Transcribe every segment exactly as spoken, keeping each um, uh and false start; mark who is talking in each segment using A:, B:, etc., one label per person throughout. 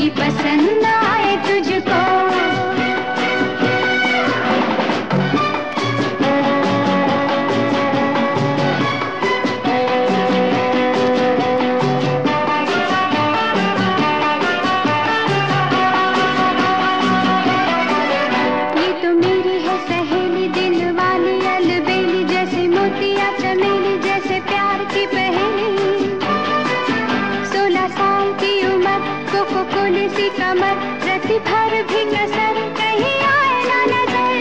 A: कोई पसंद आए तुझको। ये तो मेरी है सहेली दिल वाली अलबेली, जैसे मोतिया चमेली जैसे प्यार की पहेली। सोलह साल की उम्र कोको कोले सी कमर, रति भर भी कसर कहीं आए ना नजर।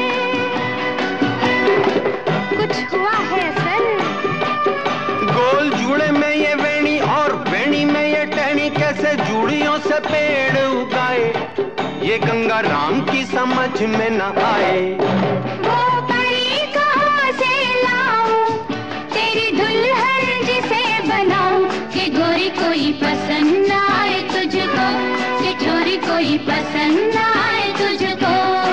A: कुछ हुआ है असर।
B: गोल जूड़े में ये वेणी और वेणी में ये टहनी, कैसे जूड़ियों से पेड़ उगाए ये गंगा राम की समझ में न आए।
A: वो परी कहाँ से लाऊं, तेरी दुल्हन जिसे बनाऊं, कि गोरी कोई पसंद आए तुझको, कि छोरी कोई पसंद आए तुझको।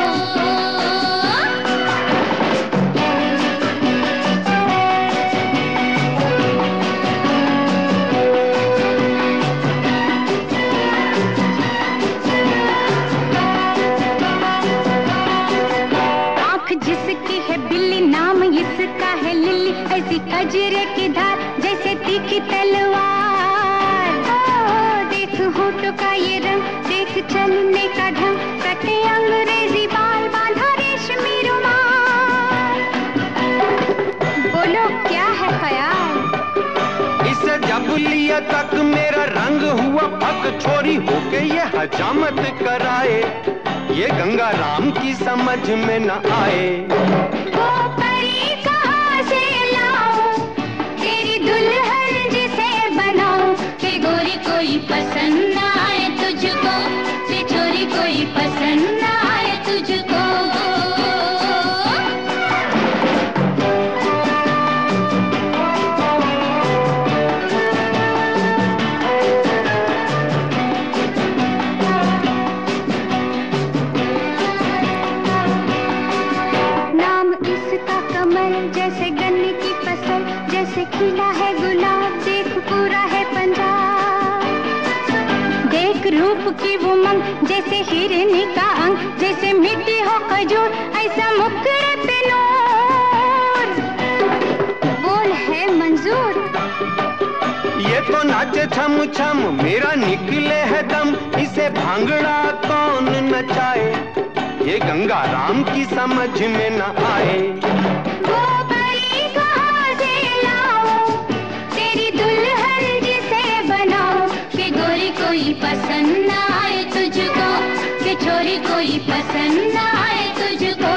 A: जिसकी है बिल्ली नाम इसका है लिली, ऐसी कजरे की धार जैसे तीखी तलवार। ओ, देख होठों का ये रंग, देख चलने का ढंग, कटे अंग्रेजी बाल बांधा रेशमी रुमाल। बोलो क्या है ख्याल।
B: इसे जब लिया तक मेरा रंग हुआ पक, छोरी होके ये हजामत कराए ये गंगा राम की समझ में न आए।
A: वो परी कहाँ से लाऊं, तेरी दुल्हन जिसे बनाऊं, कि गोरी कोई पसंद आए तुझको, कि छोरी कोई पसंद आए तुझको। जैसे गन्ने की फसल, जैसे खिला है गुलाब, देख पूरा है पंजाब। देख रूप की वो मंग, जैसे हिरनी का अंग, जैसे मिट्टी हो खजूर, ऐसा मुखड़े पे नूर। बोल है मंजूर।
B: ये तो नाचे छम छम मेरा निकले है दम, इसे भांगड़ा कौन नचाए ये गंगा राम की समझ में न आए।
A: वो परी कहाँ से लाऊं, तेरी दुल्हन जिसे बनाऊं, कि गोरी कोई पसंद आए तुझको, कि छोरी कोई पसंद आए तुझको।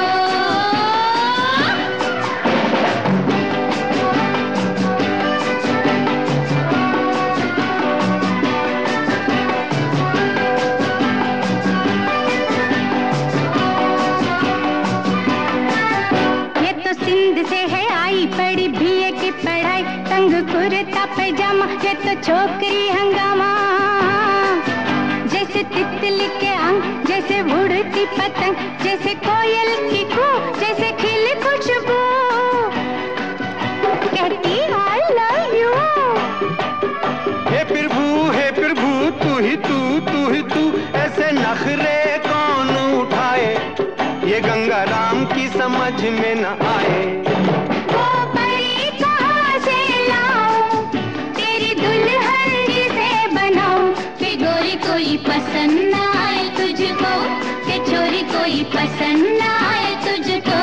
A: बड़ी बीए की पढ़ाई, तंग कुर्ता पैजामा, ये तो छोकरी हंगामा। जैसे तितली के अंग, जैसे उड़ती पतंग, जैसे कोयल की कूक, जैसे खिली खुशबू, कहती आई लव यू।
B: हे प्रभु हे प्रभु तू ही तू तू ही तू, ऐसे नखरे कौन उठाए ये गंगा राम की समझ में न आए।
A: कोई पसंद आए तुझको, कि छोरी कोई पसंद आए तुझको।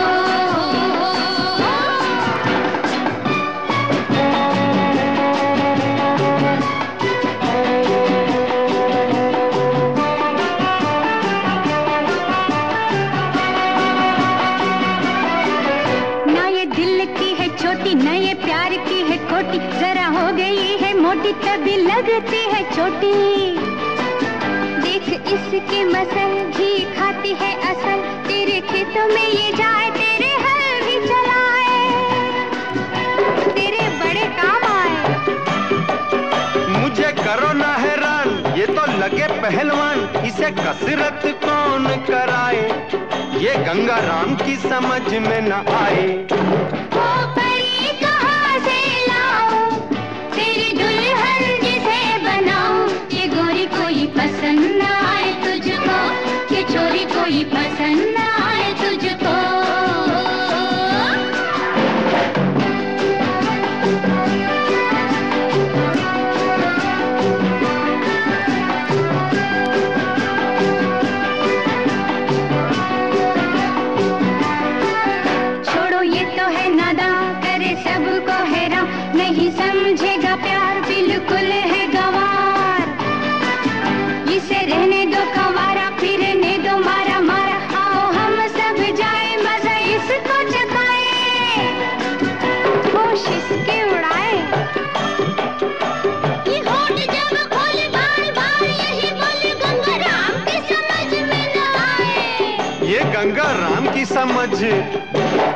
A: ना ये दिल की है छोटी, ना ये प्यार की है खोटी, जरा हो गई है मोटी तभी लगती है छोटी। देख इसके मसल घी खाती है असल, तेरे खेतों में ये जाए, तेरे हल भी चलाए, तेरे बड़े काम आए।
B: मुझे करो ना हैरान, ये तो लगे पहलवान, इसे कसरत कौन कराए ये गंगा राम की समझ में न आए।
A: वो परी कहाँ से लाऊं, तेरी दुल्हन जिसे बनाऊं, ये गोरी कोई पसंद आए प्यार बिल्कुल है गंवार। इसे रहने दो कंवारा, फिरने दो मारा मारा, आओ हम सब जाए मजा इसको चखाए, होश इसके उड़ाए। ये होठ जब खोले बार बार यही बोले गंगा राम की समझ में न आए।
B: ये गंगा राम की समझ